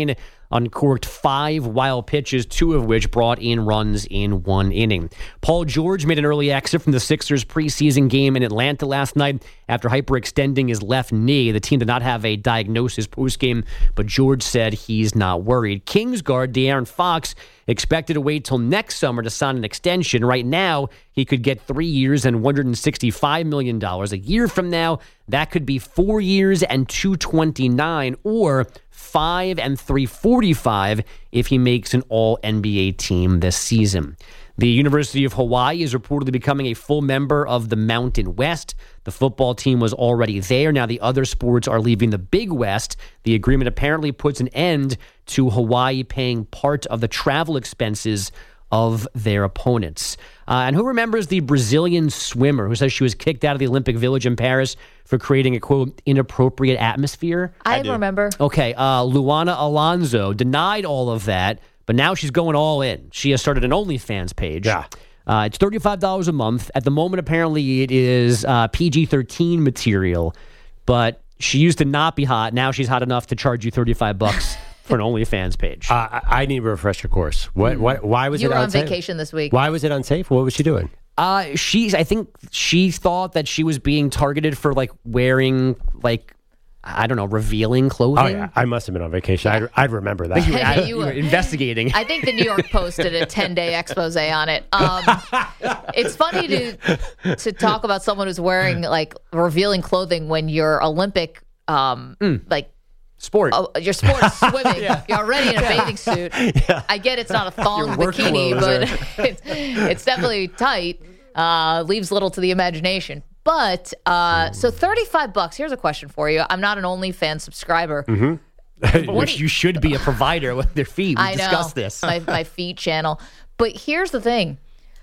uncorked five wild pitches, two of which brought in runs in one inning. Paul George made an early exit from the Sixers preseason game in Atlanta last night after hyperextending his left knee. The team did not have a diagnosis postgame, but George said he's not worried. Kings guard De'Aaron Fox expected to wait till next summer to sign an extension. Right now, he could get three years and one hundred sixty-five million dollars. A year from now, that could be four years and two hundred twenty-nine, or five and three hundred forty-five if he makes an all N B A team this season. The University of Hawaii is reportedly becoming a full member of the Mountain West. The football team was already there. Now the other sports are leaving the Big West. The agreement apparently puts an end to Hawaii paying part of the travel expenses of their opponents. Uh, and who remembers the Brazilian swimmer who says she was kicked out of the Olympic Village in Paris for creating a, quote, inappropriate atmosphere? I, I remember. Okay, uh, Luana Alonso denied all of that, but now she's going all in. She has started an OnlyFans page. Yeah. Uh, it's thirty-five dollars a month. At the moment, apparently, it is uh, P G thirteen material, but she used to not be hot. Now she's hot enough to charge you thirty-five bucks for an OnlyFans page. Uh, I I need a refresher course. What? What? Why was You it were on unsafe? vacation this week. Why was it unsafe? What was she doing? Uh, she's. I think she thought that she was being targeted for like wearing like I don't know, revealing clothing. Oh yeah, I must have been on vacation. I'd, I'd remember that. you, were, I, You you were were. investigating. I think the New York Post did a ten-day expose on it. Um, it's funny to to talk about someone who's wearing like revealing clothing when your Olympic um, Mm. like sport, uh, your sport is swimming. Yeah. You're already in a bathing suit. Yeah. I get it's not a thong Your work bikini, clothes but it's, it's definitely tight. Uh, leaves little to the imagination. But uh, so thirty-five bucks. Here's a question for you. I'm not an OnlyFans subscriber. Mm-hmm. Which you should be a provider with their feet. We I know discussed this. my my feet channel. But here's the thing: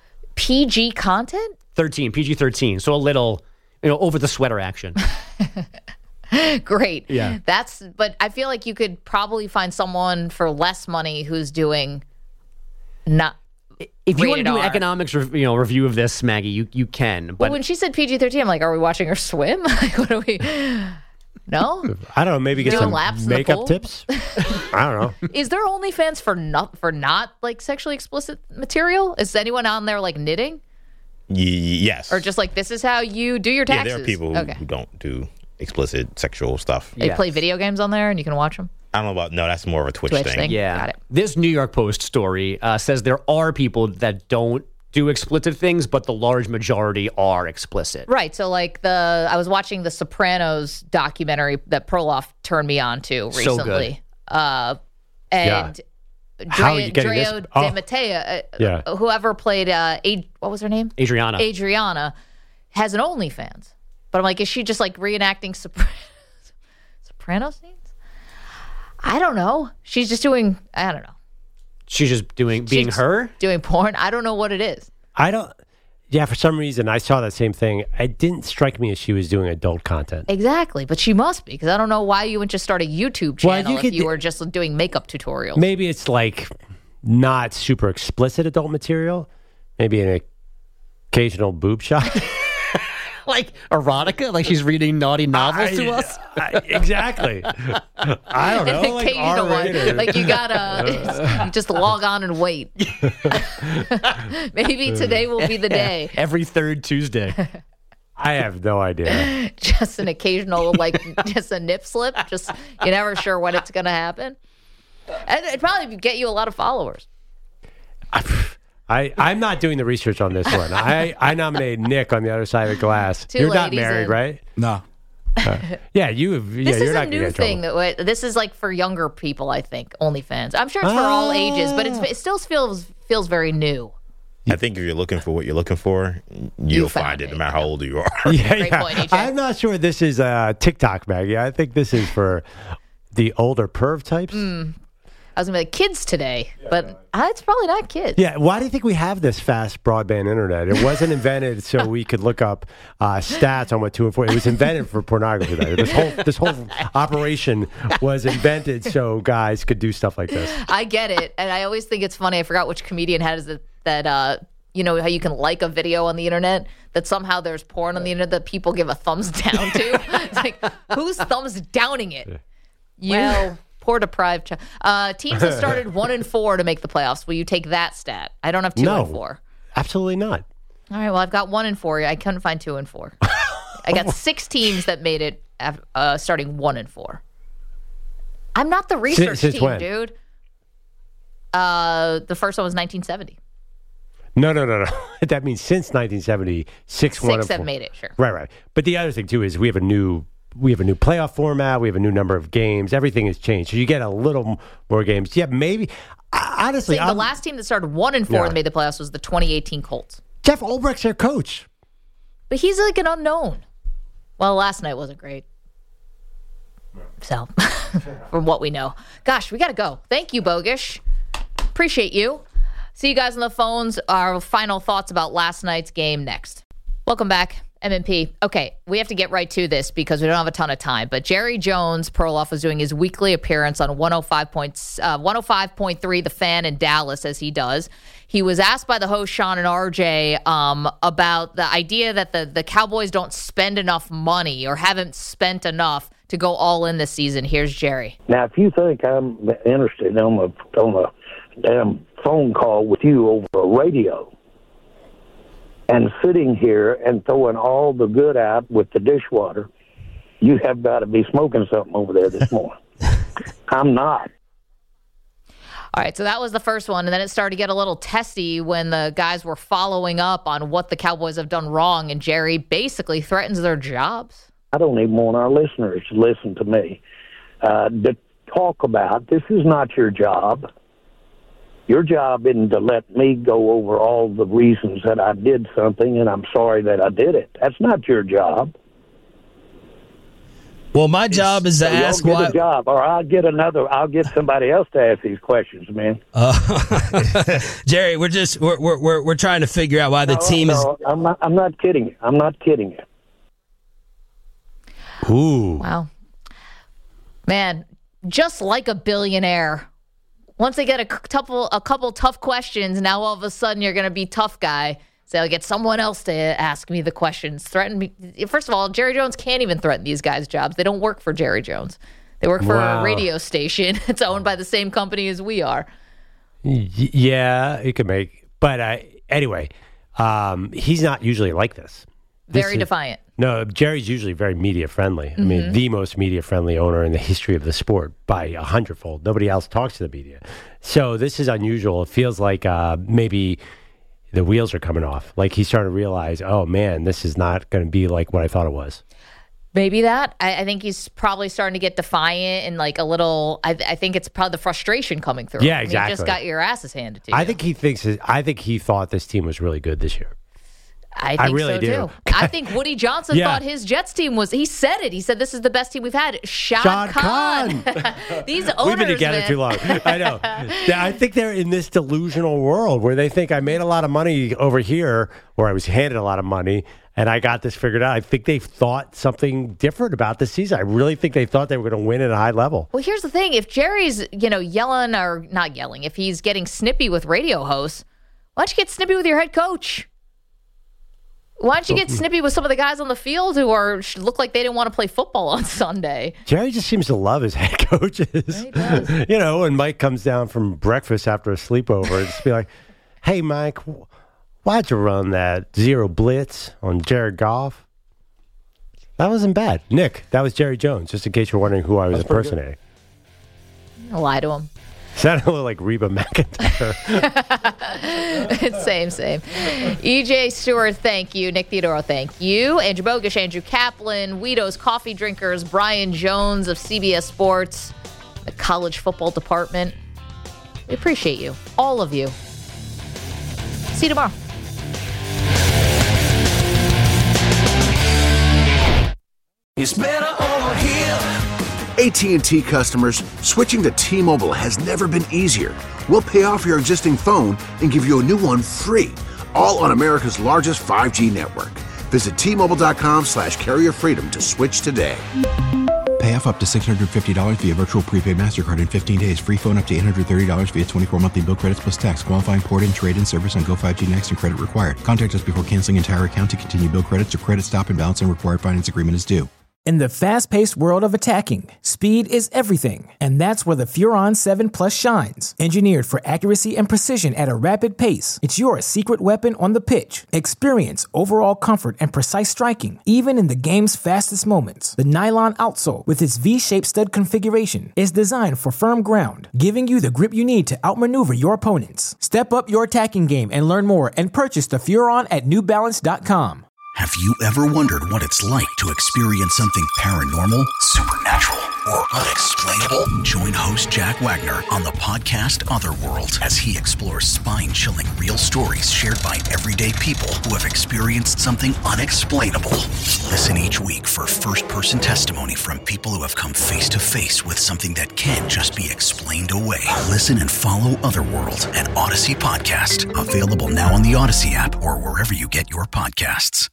P G content. thirteen, P G thirteen. So a little, you know, over the sweater action. Great. Yeah. That's. But I feel like you could probably find someone for less money who's doing not. If you want to rated do an R. economics re- you know, review of this, Maggie, you, you can. But Well, when she said P G thirteen, I'm like, are we watching her swim? Like, what are we? No. I don't know. Maybe get Doing some laps in the makeup pool? tips. I don't know. Is there OnlyFans for not for not like sexually explicit material? Is anyone on there like knitting Y- yes. or just like this is how you do your yeah, taxes? there are people who, okay. who don't do explicit sexual stuff. They play video games on there and you can watch them. I don't know about, no, that's more of a Twitch, Twitch thing. thing. yeah. Got it. This New York Post story uh, says there are people that don't do explicit things, but the large majority are explicit. Right. So like the I was watching the Sopranos documentary that Perloff turned me on to So recently. Uh and How are Drea, you getting this? Dreo Oh. De Matteo, uh, Yeah. uh, whoever played uh Ad, what was her name? Adriana. Adriana has an OnlyFans. But I'm like, is she just like reenacting Sopran- Soprano scenes? I don't know. She's just doing I don't know. She's just doing being She's her. Doing porn. I don't know what it is. I don't. Yeah, for some reason, I saw that same thing. It didn't strike me as she was doing adult content. Exactly, but she must be because I don't know why you wouldn't just start a YouTube channel Well, you if could- you were just doing makeup tutorials. Maybe it's like not super explicit adult material. Maybe an occasional boob shot. Like erotica, like she's reading naughty novels I- to us. I- exactly. I don't know. Like Occasional one. R-rated. Like you gotta you just log on and wait. Maybe today will be the day. Every third Tuesday. I have no idea. Just an occasional, like just a nip slip. Just you're never sure when it's gonna happen. And it'd probably get you a lot of followers. I, I'm not doing the research on this one. I, I nominate Nick on the other side of the glass. Two You're not ladies married, in. right? No. Uh, yeah, you. Yeah, This you're is not a gonna new get in thing. trouble. That this is like for younger people. I think OnlyFans. I'm sure it's for all ages, but it's, it still feels feels very new. I think if you're looking for what you're looking for, you'll find it no matter how old you are. Yeah, Great yeah. point, E J. I'm not sure this is uh, TikTok, Maggie. I think this is for the older perv types. Mm. I was gonna be like kids today, but uh, it's probably not kids. Yeah, why do you think we have this fast broadband internet? It wasn't invented so we could look up uh, stats on what two and four. It was invented for pornography. Though. This whole this whole operation was invented so guys could do stuff like this. I get it, and I always think it's funny. I forgot which comedian has it that. Uh, you know how you can like a video on the internet that somehow there's porn on the internet that people give a thumbs down to. It's like who's thumbs downing it? You. Well, Poor deprived child. Uh, teams that started one and four to make the playoffs. Will you take that stat? I don't have two no, and four. Absolutely not. All right, well, I've got one and four. I couldn't find two and four. I got six teams that made it uh, starting one and four. I'm not the research since, since team, when? dude. Uh, the first one was nineteen seventy. No, no, no, no. That means since nineteen seventy, six, Six one and have four. made it, sure. Right, right. But the other thing too is we have a new we have a new playoff format. We have a new number of games. Everything has changed, so you get a little more games. Yeah, maybe. Honestly, See, the I'm, last team that started one and four Yeah. and made the playoffs was the twenty eighteen Colts. Jeff Olbrecht's their coach. But he's like an unknown. Well, last night wasn't great. So, from what we know. Gosh, we got to go. Thank you, Bogish. Appreciate you. See you guys on the phones. Our final thoughts about last night's game next. Welcome back, M and P. Okay, we have to get right to this because we don't have a ton of time. But Jerry Jones, Perloff, was doing his weekly appearance on one oh five point three The Fan in Dallas, as he does. He was asked by the host, Sean and R J, um, about the idea that the, the Cowboys don't spend enough money or haven't spent enough to go all in this season. Here's Jerry. Now, if you think I'm interested on a, on a damn phone call with you over a radio and sitting here and throwing all the good out with the dishwater, you have got to be smoking something over there this morning. I'm not. All right, so that was the first one, and then it started to get a little testy when the guys were following up on what the Cowboys have done wrong, and Jerry basically threatens their jobs. I don't even want our listeners to listen to me. Uh, to talk about, this is not your job. Your job isn't to let me go over all the reasons that I did something and I'm sorry that I did it. That's not your job. Well, my job is to So y'all ask get why. a job, or I'll get another. I'll get somebody else to ask these questions, man. Uh, Jerry, we're just we're we're we're, we're trying to figure out why the No, team is. no, I'm not. I'm not kidding you. I'm not kidding you. Ooh. Wow. Man, just like a billionaire. Once they get a couple a couple tough questions, now all of a sudden you're going to be tough guy. So I'll get someone else to ask me the questions. Threaten me. First of all, Jerry Jones can't even threaten these guys' jobs. They don't work for Jerry Jones. They work for Wow. a radio station. It's owned by the same company as we are. Y- Yeah, it could make. But uh, anyway, um, he's not usually like this. This Very is- defiant. No, Jerry's usually very media friendly. I mean, Mhm. the most media friendly owner in the history of the sport by a hundredfold. Nobody else talks to the media. So this is unusual. It feels like uh, maybe the wheels are coming off. Like he's starting to realize, oh man, this is not going to be like what I thought it was. Maybe that. I, I think he's probably starting to get defiant and like a little. I, I think it's probably the frustration coming through. Yeah, I mean, you just exactly. got your asses handed to you. I think he thinks. I think he thought this team was really good this year. I I think really so do. too. I think Woody Johnson Yeah. thought his Jets team was. He said it. He said this is the best team we've had. Shad Shad Khan. These owners, We've been together man. too long. I know. Yeah, I think they're in this delusional world where they think I made a lot of money over here, or I was handed a lot of money, and I got this figured out. I think they thought something different about this season. I really think they thought they were going to win at a high level. Well, here's the thing: if Jerry's, you know, yelling or not yelling, if he's getting snippy with radio hosts, why don't you get snippy with your head coach? Why don't you get snippy with some of the guys on the field who are look like they didn't want to play football on Sunday? Jerry just seems to love his head coaches. You know, when Mike comes down from breakfast after a sleepover, just be like, hey, Mike, wh- why'd you run that zero blitz on Jared Goff? That wasn't bad. Nick, that was Jerry Jones, just in case you're wondering who I was impersonating. I'll lie to him. Sounded a little like Reba McEntire. Same, same. E J Stewart, thank you. Nick Theodoro, thank you. Andrew Bogish, Andrew Kaplan, Weedo's Coffee Drinkers, Brian Jones of C B S Sports, the college football department. We appreciate you, all of you. See you tomorrow. It's better over here. A T and T customers, switching to T-Mobile has never been easier. We'll pay off your existing phone and give you a new one free, all on America's largest five G network. Visit T-Mobile.com slash carrier freedom to switch today. Pay off up to six hundred fifty dollars via virtual prepaid MasterCard in fifteen days. Free phone up to eight hundred thirty dollars via twenty-four monthly bill credits plus tax. Qualifying port and trade-in service on Go five G Next and credit required. Contact us before canceling entire account to continue bill credits or credit stop and balance and required finance agreement is due. In the fast-paced world of attacking, speed is everything, and that's where the Furon seven Plus shines. Engineered for accuracy and precision at a rapid pace, it's your secret weapon on the pitch. Experience overall comfort and precise striking, even in the game's fastest moments. The nylon outsole, with its V-shaped stud configuration, is designed for firm ground, giving you the grip you need to outmaneuver your opponents. Step up your attacking game and learn more and purchase the Furon at new balance dot com. Have you ever wondered what it's like to experience something paranormal, supernatural, or unexplainable? Join host Jack Wagner on the podcast Otherworld as he explores spine-chilling real stories shared by everyday people who have experienced something unexplainable. Listen each week for first-person testimony from people who have come face-to-face with something that can't just be explained away. Listen and follow Otherworld, an Odyssey podcast. Available now on the Odyssey app or wherever you get your podcasts.